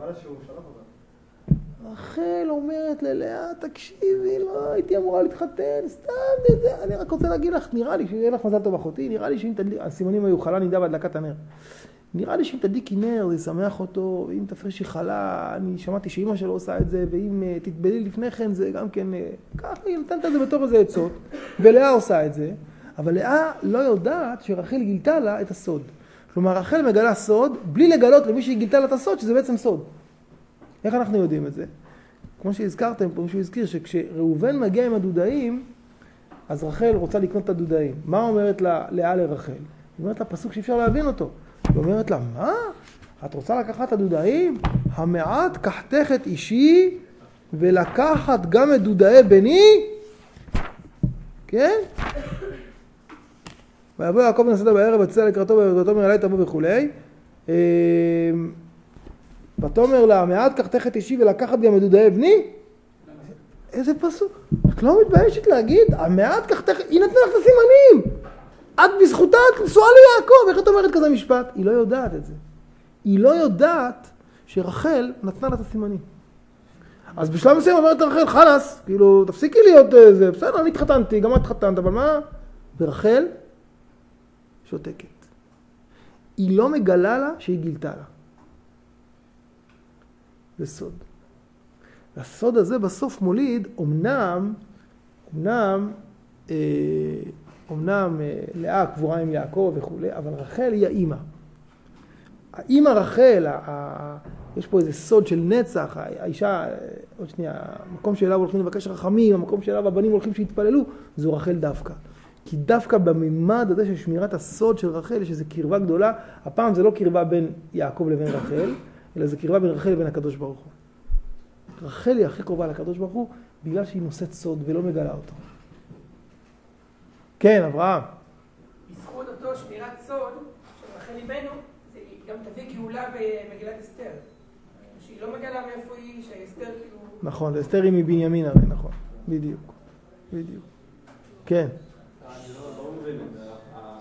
רחל אומרת ללאה, תקשיבי, לא הייתי אמורה להתחתן, סתם, אני רק רוצה להגיד לך, נראה לי שיהיה לך מזל טוב אחותי, נראה לי שאם תדליק, הסימנים היו חלה נידה בהדלקת הנר. נראה לי שאם תדליקי נר, זה ישמח אותו, ואם תפרשי חלה, אני שמעתי שאמא שלו עושה את זה, ואם תתבלי לפני כן, זה גם כן, ככה היא נתנת את זה בתור איזה עצות, ולאה עושה את זה, אבל לאה לא יודעת שרחל גילתה לה את הסוד. כלומר, רחל מגלה סוד, בלי לגלות למי שהיא גילתה לה את הסוד, שזה בעצם סוד. איך אנחנו יודעים את זה? כמו שהזכרתם פה, מישהו הזכיר שכשראובן מגיע עם הדודאים, אז רחל רוצה לקנות את הדודאים. מה אומרת לאה לרחל? היא אומרת לה פסוק שאפשר להבין אותו. היא אומרת לה, מה? את רוצה לקחת את הדודאים? המעט קחתך את אישי ולקחת גם את דודאי בני? כן? ויבוא יעקב בן השדה בערב וצא לקראתו ותאמר אליי תבוא וכולי. ותאמר לה, המעט קחתך את אישי ולקחת גם את דודאי בני? איזה פסוק? את לא מתביישת להגיד, המעט קחתך, היא נתנה לך את הסימנים. את בזכותה, את נשואה ליעקב. איך את אומרת כזה משפט? היא לא יודעת את זה. היא לא יודעת שרחל נתנה לה את הסימנים. אז בשלב מסוים אומרת רחל, חלס, כאילו, תפסיקי להיות זה, בסדר, אני התחתנתי, גם את התחתנת, אבל מה? ורחל שותקת. היא לא מגלה לה שהיא גילתה לה. זה סוד. והסוד הזה בסוף מוליד, אמנם לאה קבורה עם יעקב וכו', אבל רחל היא האמא. האמא רחל, יש פה איזה סוד של נצח, האישה, עוד שנייה, המקום שאליו הולכים לבקש רחמים, המקום שאליו הבנים הולכים שיתפללו, זו רחל דווקא. כי דווקא בממד הזה של שמירת הסוד של רחל, יש איזו קרבה גדולה, הפעם זה לא קרבה בין יעקב לבין רחל, אלא זה קרבה בין רחל לבין הקדוש ברוך הוא. רחל היא הכי קרובה לקדוש ברוך הוא, בגלל שהיא נושאת סוד ולא מגלה אותו. כן, אברהם. בזכות אותו שמירת סוד של רחל אימנו, זה גם תביא גאולה במגילת אסתר. שהיא לא מגלה מאיפה היא, שאסתר כאילו... נכון, אסתר היא מבנימין הרי, נכון. בדיוק. בדיוק. כן. אני לא מבין את זה.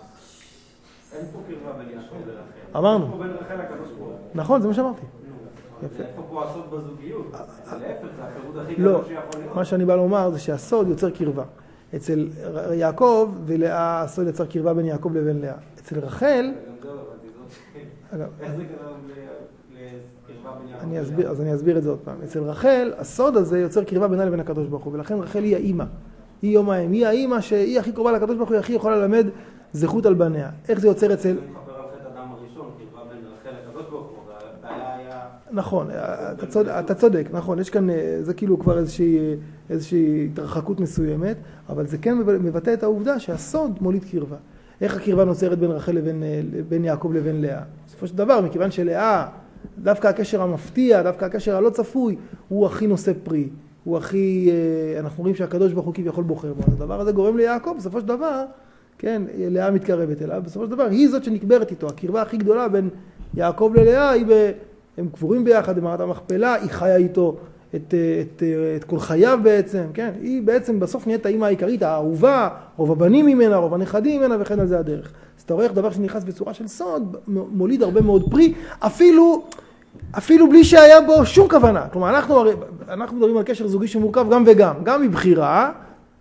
אין פה קרבה בין יעקב לרחל. אמרנו. אין פה בין רחל לקדוש ברוך הוא. נכון, זה מה שאמרתי. יפה. איפה פה הסוד בזוגיות? להפך, זה הפירוט הכי לא, גדול שיכול להיות. מה שאני בא לומר זה שהסוד יוצר קרבה. אצל יעקב ולאה הסוד יוצר קרבה בין יעקב לבין לאה. אצל רחל... גם זה לא הבנתי, איך זה קרבה לקרבה בין יעקב ללאה? אז אני אסביר את זה עוד פעם. אצל רחל, הסוד הזה יוצר קרבה בינה לבין הקדוש ברוך הוא, ולכן רחל היא האמא. היא יום האם. היא האמא שהיא הכי קרובה לקדוש ברוך הוא, היא הכי יכולה ללמד זכות על בניה. איך זה יוצר אצל... זה מחבר על חטא אדם הראשון, קרבה בין רחל לקדוש ברוך הוא, והבעיה היה... נכון, אתה צודק, נכון, יש כאן, זה כאילו כבר איזושהי התרחקות מסוימת, אבל זה כן מבטא את העובדה שהסוד מוליד קרבה. איך הקרבה נוצרת בין רחל לבין יעקב לבין לאה? בסופו של דבר, מכיוון שלאה, דווקא הקשר המפתיע, דווקא הקשר הלא צפוי, הוא הכי נושא פרי, הוא הכי, אנחנו רואים שהקדוש ברוך הוא כביכול בוחר בו. הדבר הזה גורם ליעקב, בסופו של דבר, כן, לאה מתקרבת אליו, בסופו של דבר היא זאת שנקברת איתו, הקרבה הכי גדולה בין יעקב ללאה היא הם קבורים ביחד במערת המכפלה, היא חיה איתו את כל חייו בעצם, כן? היא בעצם בסוף נהיית האמא העיקרית, האהובה, רוב הבנים ממנה, רוב הנכדים ממנה, וכן על זה הדרך. אז אתה רואה איך דבר שנכנס בצורה של סוד, מוליד הרבה מאוד פרי, אפילו בלי שהיה בו שום כוונה. כלומר, אנחנו מדברים על קשר זוגי שמורכב גם וגם, גם מבחירה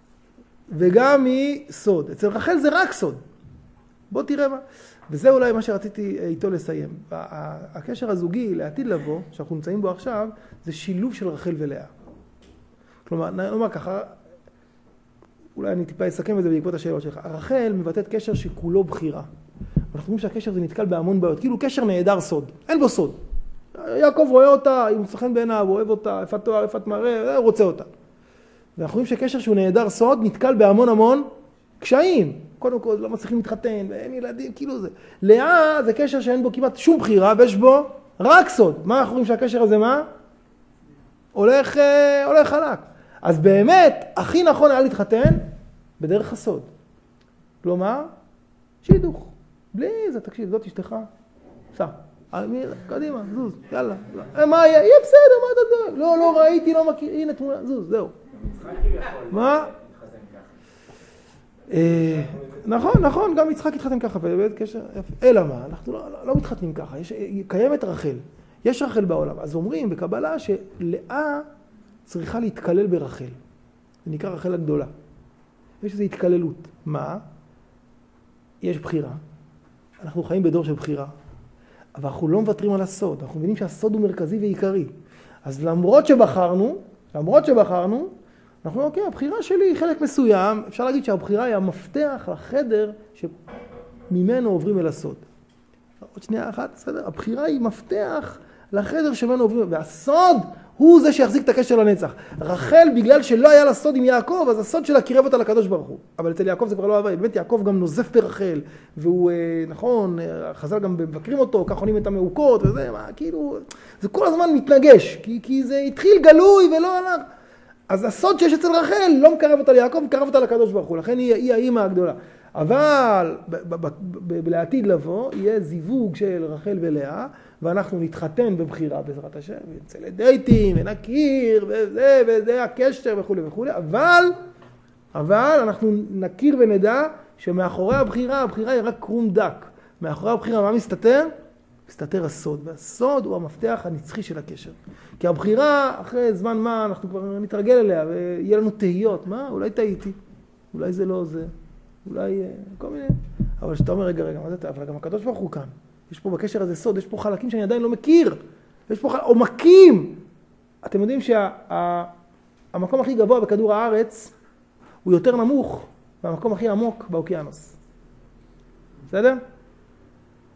וגם מסוד. אצל רחל זה רק סוד. בוא תראה מה. וזה אולי מה שרציתי איתו לסיים. הקשר הזוגי לעתיד לבוא, שאנחנו נמצאים בו עכשיו, זה שילוב של רחל ולאה. כלומר, נאמר ככה, אולי אני טיפה אסכם את זה בעקבות השאלות שלך. רחל מבטאת קשר שכולו בחירה. אנחנו אומרים שהקשר זה נתקל בהמון בעיות, כאילו קשר נהדר סוד, אין בו סוד. יעקב רואה אותה, היא מוצא חן בעיניו, הוא אוהב אותה, יפת תואר, יפת מראה, הוא רוצה אותה. ואנחנו רואים שקשר שהוא נהדר סוד, נתקל בהמון קשיים. קודם כל, לא מצליחים להתחתן, ואין ילדים, כאילו זה. לאה זה קשר שאין בו כמעט שום בחירה, ויש בו רק סוד. מה אנחנו רואים שהקשר הזה מה? הולך חלק. אז באמת, הכי נכון היה להתחתן בדרך הסוד. כלומר, שידוך. בלי זה, תקשיב, זאת אשתך. סע. קדימה, זוז, יאללה. מה יהיה? יהיה בסדר, מה אתה דואג? לא ראיתי, לא מכיר, הנה תמונה, זוז, זהו. מה? נכון, גם יצחק התחתן ככה, אלא מה, אנחנו לא מתחתנים ככה, קיימת רחל, יש רחל בעולם, אז אומרים בקבלה שלאה צריכה להתקלל ברחל, זה נקרא רחל הגדולה, יש איזו התקללות, מה? יש בחירה, אנחנו חיים בדור של בחירה, אבל אנחנו לא מוותרים על הסוד, אנחנו מבינים שהסוד הוא מרכזי ועיקרי, אז למרות שבחרנו, אנחנו אוקיי, הבחירה שלי היא חלק מסוים, אפשר להגיד שהבחירה היא המפתח לחדר שממנו עוברים אל הסוד. עוד שנייה אחת, בסדר? הבחירה היא מפתח לחדר שממנו עוברים, והסוד הוא זה שיחזיק את הקשר לנצח. רחל, בגלל שלא היה לה סוד עם יעקב, אז הסוד שלה קירב אותה לקדוש ברוך הוא. אבל אצל יעקב זה כבר לא עבר, באמת יעקב גם נוזף ברחל, והוא, נכון, חז"ל גם מבקרים אותו, כך עונים את המעוקות וזה, מה, כאילו, זה כל הזמן מתנגש, כי זה התחיל גלוי ולא הלך. אז הסוד שיש אצל רחל לא מקרב אותה ליעקב, מקרב אותה לקדוש ברוך הוא, לכן היא האמא הגדולה. אבל לעתיד לבוא יהיה זיווג של רחל ולאה, ואנחנו נתחתן בבחירה בעזרת השם, ונצא לדייטים, ונכיר, וזה הקשר וכו' וכו', אבל אנחנו נכיר ונדע שמאחורי הבחירה היא רק קרום דק. מאחורי הבחירה מה מסתתר? מסתתר הסוד, והסוד הוא המפתח הנצחי של הקשר. כי הבחירה, אחרי זמן מה, אנחנו כבר נתרגל אליה, ויהיה לנו תהיות, מה? אולי טעיתי, אולי זה לא זה, אולי כל מיני. אבל שאתה אומר, רגע, מה זה? אבל גם הקדוש ברוך הוא כאן. יש פה בקשר הזה סוד, יש פה חלקים שאני עדיין לא מכיר. יש פה עומקים. אתם יודעים שהמקום הכי גבוה בכדור הארץ, הוא יותר נמוך, והמקום הכי עמוק באוקיינוס. בסדר?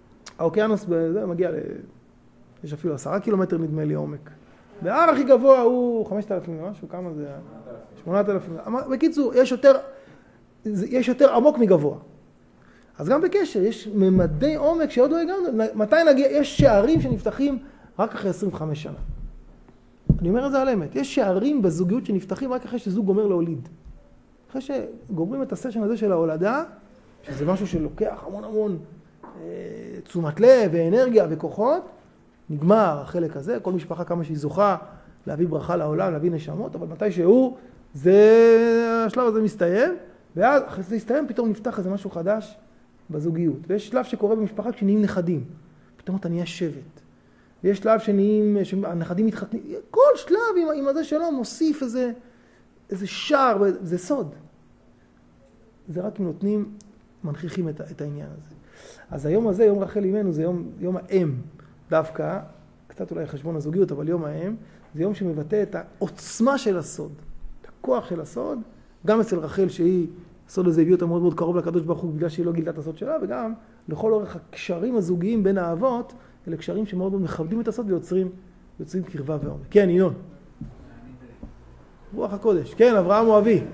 האוקיינוס בזה מגיע יש אפילו 10 קילומטר נדמה לי עומק. וההר הכי גבוה הוא 5,000 ומשהו, כמה זה? 8,000. בקיצור, יש יותר עמוק מגבוה. אז גם בקשר, יש ממדי עומק שעוד לא הגענו. מתי נגיע? יש שערים שנפתחים רק אחרי 25 שנה. אני אומר את זה על אמת. יש שערים בזוגיות שנפתחים רק אחרי שזוג גומר להוליד. אחרי שגומרים את הסשן הזה של ההולדה, שזה משהו שלוקח המון תשומת לב ואנרגיה וכוחות, נגמר החלק הזה, כל משפחה כמה שהיא זוכה להביא ברכה לעולם, להביא נשמות, אבל מתי שהוא, השלב הזה מסתיים, ואז אחרי זה מסתיים, פתאום נפתח איזה משהו חדש בזוגיות. ויש שלב שקורה במשפחה כשנהיים נכדים. פתאום אתה נהיה שבט. ויש שלב שהנכדים מתחתנים. כל שלב עם הזה שלו מוסיף איזה שער, זה סוד. זה רק אם נותנים, מנכיחים את העניין הזה. אז היום הזה, יום רחל אימנו, זה יום האם. דווקא, קצת אולי חשבון הזוגיות, אבל יום האם, זה יום שמבטא את העוצמה של הסוד. את הכוח של הסוד, גם אצל רחל שהיא, הסוד הזה הביא אותה מאוד מאוד קרוב לקדוש ברוך הוא, בגלל שהיא לא גילתה את הסוד שלה, וגם לכל אורך הקשרים הזוגיים בין האבות, אלה קשרים שמאוד מאוד מכבדים את הסוד ויוצרים קרבה ועומק. כן, ינון. רוח הקודש. כן, אברהם הוא אבי.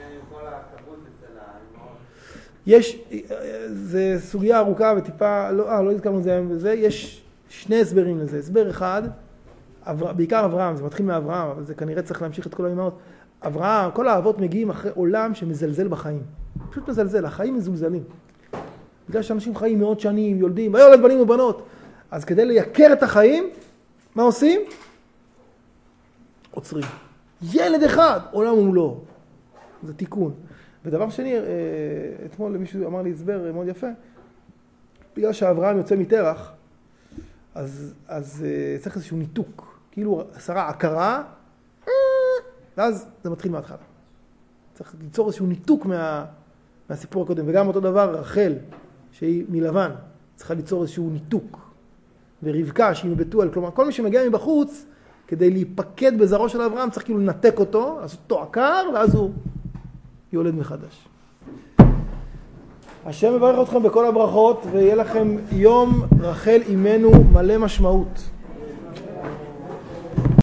יש, זה סוגיה ארוכה וטיפה, לא הזכרנו את זה היום וזה, יש שני הסברים לזה. הסבר אחד, בעיקר אברהם, זה מתחיל מאברהם, אבל זה כנראה צריך להמשיך את כל האימהות. אברהם, כל האבות מגיעים אחרי עולם שמזלזל בחיים. פשוט מזלזל, החיים מזולזלים. בגלל שאנשים חיים מאות שנים, יולדים, ויולד בנים ובנות. אז כדי לייקר את החיים, מה עושים? עוצרים. ילד אחד, עולם ומלואו. זה תיקון. ודבר שני, אתמול למישהו אמר לי הסבר מאוד יפה, בגלל שאברהם יוצא מתרח, אז צריך איזשהו ניתוק. כאילו שרה עקרה, ואז זה מתחיל מההתחלה. צריך ליצור איזשהו ניתוק מהסיפור הקודם. וגם אותו דבר רחל, שהיא מלבן, צריכה ליצור איזשהו ניתוק. ורבקה שהיא מבתואל, כלומר כל מי שמגיע מבחוץ, כדי להיפקד בזרעו של אברהם, צריך כאילו לנתק אותו, לעשות אותו עקר, ואז הוא יולד מחדש. השם מברך אתכם בכל הברכות, ויהיה לכם יום רחל אימנו מלא משמעות.